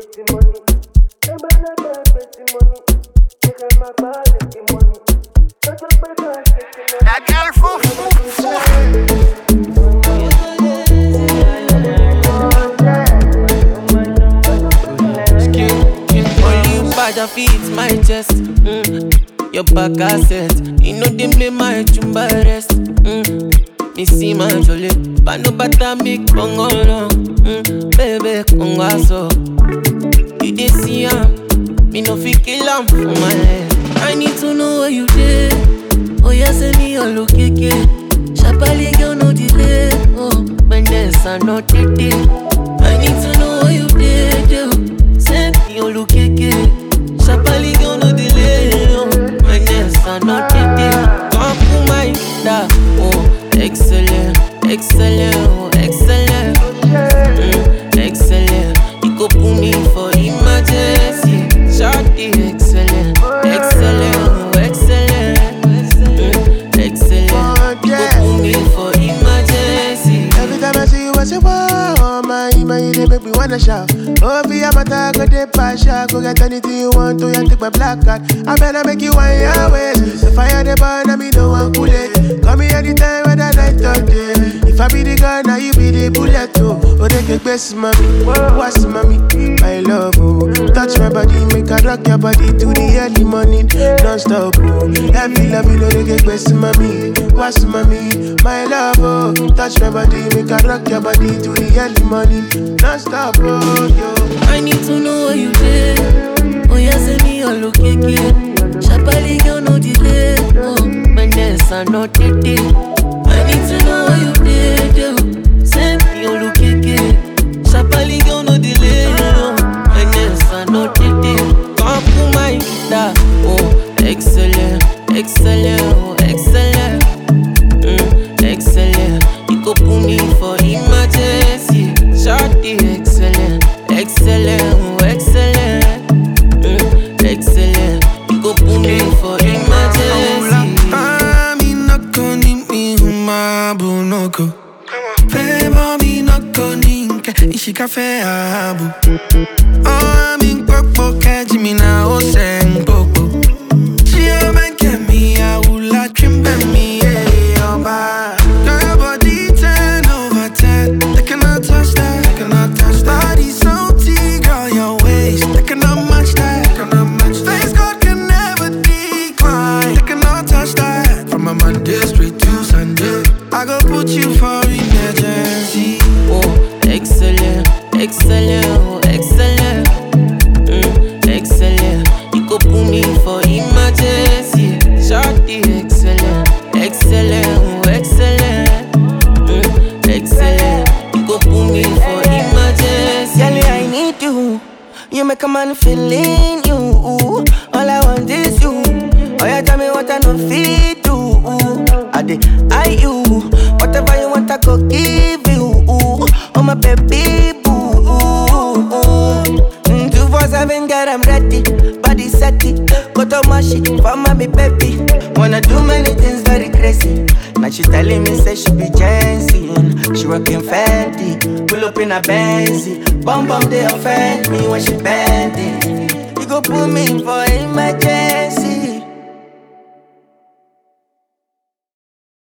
That girl for only you bad feet my chest. Your back asset, you know them play my chumba rest. Me see my jolly, but no bata me congo no. Baby congo so, you dey see me no fit kill for my head. I need to know where you did. Oh yeah, send me your location. Sharply girl no delay. Oh, when there's a no titi. I need to know where you did. Send me your location. Sharply girl no delay. Oh, when there's a no titi. Come to my da. Oh, excellent, excellent, oh, excellent. Excellent. You go put me for emergency. Shorty, excellent, excellent, oh, excellent. Excellent. You go put me for emergency. Every time I see you, I say, wow, my, you dey make me wanna shout. Oh, via my tag, go dey pass, go get anything you want to, you take my black card. I better make you one your ways. The fire the burn, I me no one cool it. Call me anytime, whether night or day. If I be the gun, now you be the bullet, oh. Oh, they get best, mommy. What's mommy? My love, oh. Touch my body, make I rock your body to the early morning. Non-stop, oh. Every love, you know they get best, mommy. What's mommy? My love, oh. Touch my body, make I rock your body to the early morning. Non-stop, oh, yo. I need to know where you did. Oh, yeah, send me your location. Sharply, girl, no delay. Oh, when there's a no titi. I need to know where you did. Send me your location. Sharply, girl, no delay. Oh, when there's a no titi. Come to my da. Oh, excellent, excellent, oh, excellent. Excellent. You go put me for emergency. Shorty, excellent, excellent, oh, excellent. Excellent. You go put me for emergency. Mi noko ni mi humabu noko. Febo mi noko ninke ishika fe abu. Oh, mi nkokpo keji mi na ose nkokpo. Shio menke mi awula trimbe mi oba. Girl, your body 10 over 10. They cannot touch that, they cannot touch that. Body so tea, girl, your waist. They cannot match that, they cannot match that. Face God can never decline. They cannot touch that. From a Monday straight to Sunday, I go put you for emergency. Oh, excellent, excellent, oh, excellent. Excellent. You go put me for emergency. Shorty, excellent, excellent, oh, excellent. Excellent. You go put me for emergency. Girl, I need you. You make a man feel in you. All I want is you. Oh, you tell me what I know fit do. I you. Whatever you want, I go give you. Oh, my baby boo. 247, girl, I'm ready. Body set it. Go to my shit for my baby. Wanna do many things very crazy. Now she telling me, say she be Jensen. She rockin' Fenty. Pull up in a Benzy. Bum bum, they offend me when she bend it. You go put me for emergency.